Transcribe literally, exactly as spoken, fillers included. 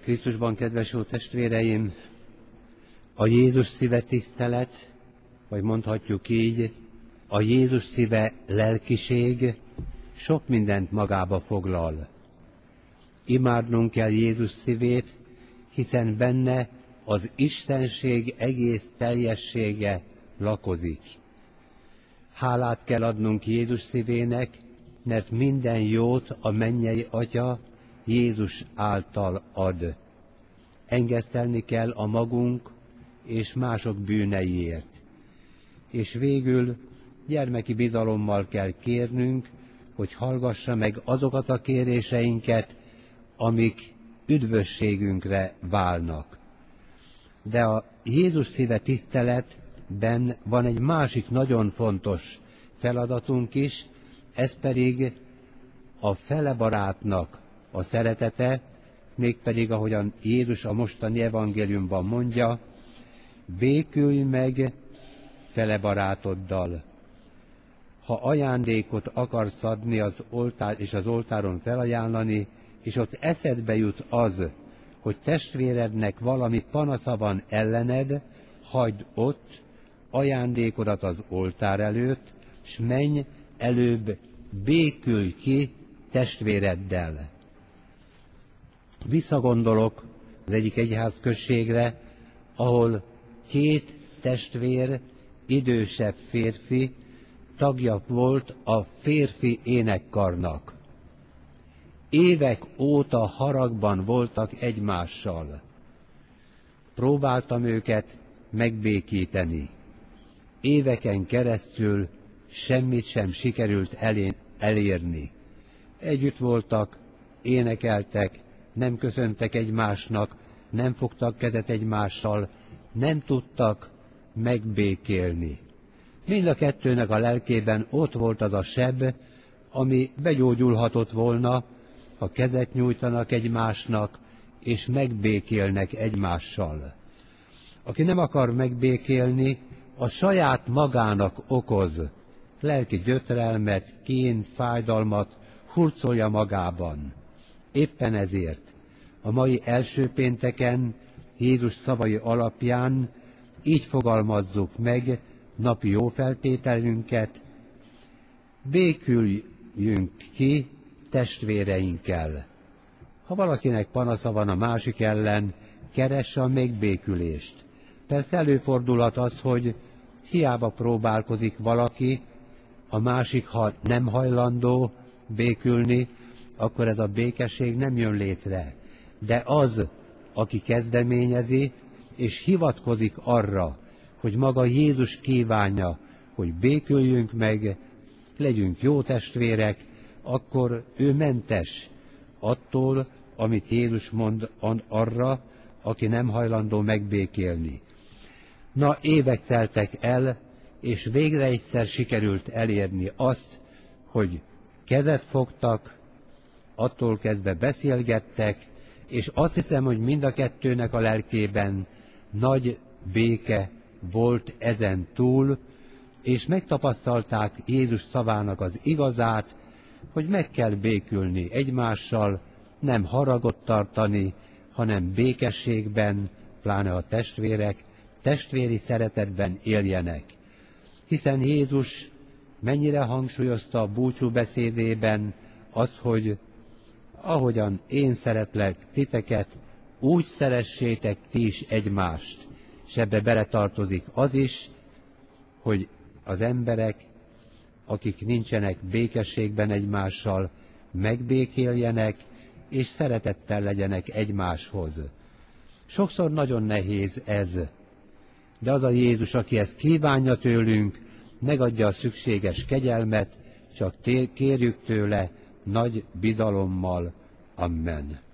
Krisztusban, kedves jó testvéreim, a Jézus szíve tisztelet, vagy mondhatjuk így, a Jézus szíve lelkiség sok mindent magába foglal. Imádnunk kell Jézus szívét, hiszen benne az Istenség egész teljessége lakozik. Hálát kell adnunk Jézus szívének, mert minden jót a mennyei Atya Jézus által ad. Engesztelni kell a magunk és mások bűneiért. És végül gyermeki bizalommal kell kérnünk, hogy hallgassa meg azokat a kéréseinket, amik üdvösségünkre válnak. De a Jézus szíve tiszteletben van egy másik nagyon fontos feladatunk is, ez pedig a fele barátnak a szeretete, mégpedig ahogyan Jézus a mostani evangéliumban mondja, békülj meg fele barátoddal. Ha ajándékot akarsz adni az oltár és az oltáron felajánlani, és ott eszedbe jut az, hogy testvérednek valami panasza van ellened, hagyd ott ajándékodat az oltár előtt, s menj előbb békülj ki testvéreddel. Visszagondolok az egyik egyházközségre, ahol két testvér, idősebb férfi tagja volt a férfi énekkarnak. Évek óta haragban voltak egymással. Próbáltam őket megbékíteni. Éveken keresztül semmit sem sikerült elérni. Együtt voltak, énekeltek, nem köszöntek egymásnak, nem fogtak kezet egymással, nem tudtak megbékélni. Mind a kettőnek a lelkében ott volt az a seb, ami begyógyulhatott volna, ha kezet nyújtanak egymásnak, és megbékélnek egymással. Aki nem akar megbékélni, az saját magának okoz lelki gyötrelmet, kínt, fájdalmat, hurcolja magában. Éppen ezért a mai első pénteken Jézus szavai alapján így fogalmazzuk meg napi jófeltételünket: béküljünk ki testvéreinkkel. Ha valakinek panasza van a másik ellen, keresse a megbékülést. Persze előfordulhat az, hogy hiába próbálkozik valaki, a másik, ha nem hajlandó békülni, akkor ez a békesség nem jön létre. De az, aki kezdeményezi, és hivatkozik arra, hogy maga Jézus kívánja, hogy béküljünk meg, legyünk jó testvérek, akkor ő mentes attól, amit Jézus mond arra, aki nem hajlandó megbékélni. Na, évek teltek el, és végre egyszer sikerült elérni azt, hogy kezet fogtak, attól kezdve beszélgettek, és azt hiszem, hogy mind a kettőnek a lelkében nagy béke volt ezen túl, és megtapasztalták Jézus szavának az igazát, hogy meg kell békülni egymással, nem haragot tartani, hanem békességben, pláne a testvérek, testvéri szeretetben éljenek. Hiszen Jézus mennyire hangsúlyozta a búcsú beszédében azt, hogy ahogyan én szeretlek titeket, úgy szeressétek ti is egymást. És ebbe beletartozik az is, hogy az emberek, akik nincsenek békességben egymással, megbékéljenek, és szeretettel legyenek egymáshoz. Sokszor nagyon nehéz ez, de az a Jézus, aki ezt kívánja tőlünk, megadja a szükséges kegyelmet, csak kérjük tőle nagy bizalommal. Amen.